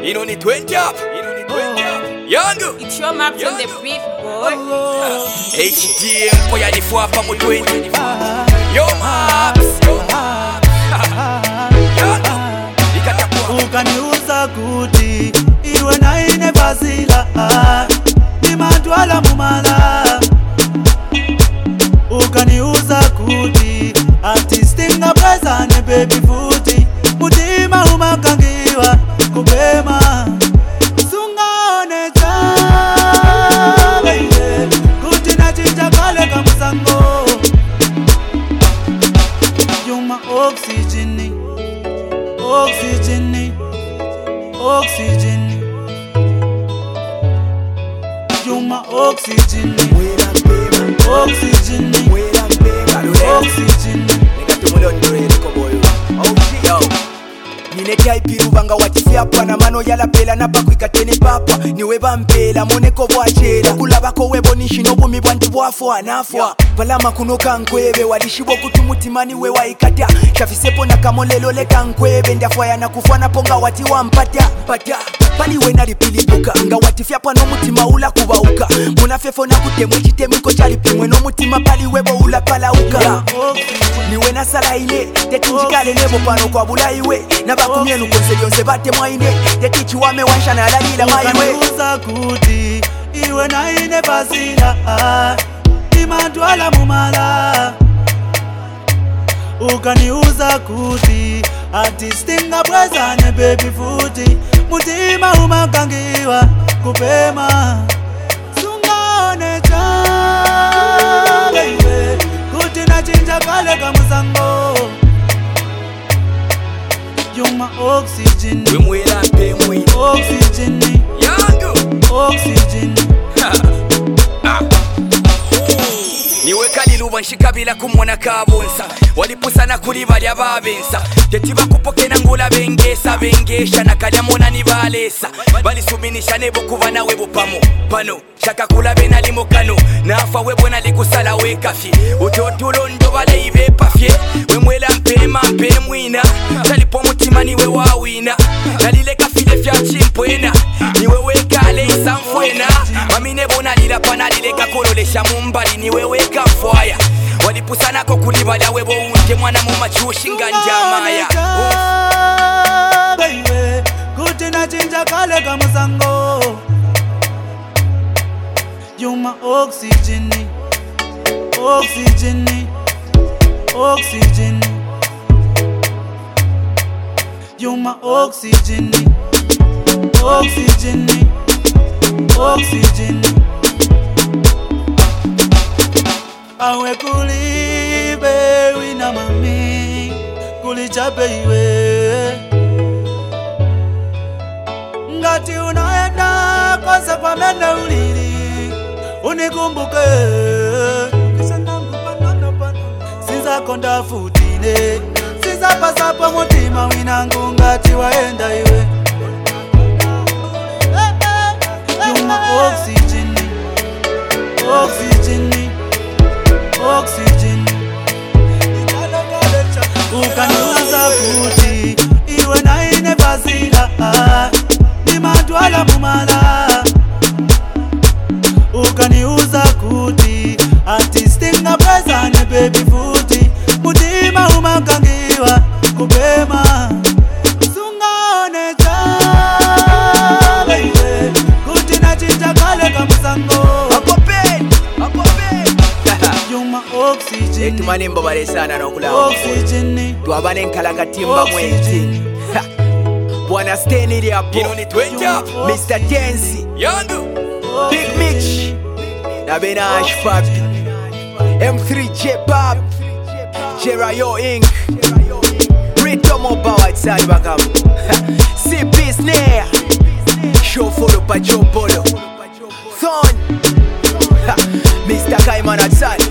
You know, need 20 up. Yangu. It's your maps on the beat, boy. HDM kwa ya nifua pa mu 20. Yo maps. Yangu. Ikatakuwa. Ukaniuza kuti iwe na ine fazila ni matwala mumala. Ukaniuza kuti artistinga prezane baby futi mutima umakangiwa kupema sungaone cha baby kuti nachinja kale kamusango. You my oxygen, oxygen, oxygen. You my oxygen, oxygen, oxygen. Ninekai pirubanga watifia pana mano yala pela na baku ikateni papa niwe bampela moneko bwachera kulabako webo nishino bumi bwantu bwafo anafwa palama kunoka nkwebe walishibo kutumutimani we waikata shafisepo na kamolelo leka nkwebe ndafwa yana kufana ponga wati wampata pata pali wena lipilibuka nga watifia pano mutima ula kubauka munafefo na kutemwe chitemiko chalipimwe no mutima pali webo ula palauka niwe na sala ine tetinjikale nebo pano kwa bulaiwe na bakumye nukonse lyonse bate mwaine tetichi wame wanshana alalila maiwe. Ukaniuza kuti iwe na ine fazila ni matwala mumala. Ukaniuza kuti artistinga prezane baby futi mutima umakangiwa kupema sungaone cha baby kuti nachinja kale kamusango. You my oxygen, oxygen, oxygen. Niwe kaliluba nshikabila kumona kabonsa walipusana kuri balya babensa tetiba kupokena ngula bengesa bengesha nakalya mona nibalesa balisubinisha nebo kuba nawe bupamo pano shaka kula bena limo kano nafa webona likusala wekafi utotulondo bale ibe pafye wemwela mpema mpemwina talipo mutima niwe wawina nalileka file fya chimpwena niwe wekale isamfwena mamine bona lila panalileka kololesha mumbali niwe weka fwaya walipusana ko kulibala webo unte mwana mu machushi nganjamaya baby kuti nachinja kale kamusango. You my oxygen, oxygen, oxygen. You my oxygen, oxygen, oxygen. Awe kulibe wina mami kulichape iwe ngati unaenda kosa kwa mene ulili unikumbuke sinza konda futine sinza pasapo mutima winangu ngati waenda iwe. You my oxygen, oxygen, oxygen. Ukaniuza kuti iwe na ine fazila ni matwala mumala. Ukaniuza kuti artistinga prezane baby futi mutima umakangiwa kupema sungaone cha baby kuti nachinja kale kamusango. You my oxygen, tumanembo balesana nokula oxygen, twabane nkalanga timba mwezi bwana steni liapo Mr. Tensi Yangu Big Mitch Nabena Ashpapi M3J Pop Jerayo Inc Rito Mobile outside Bakamu CP Snare Show follow pa Joe Polo Thorn Mr. Kaiman outside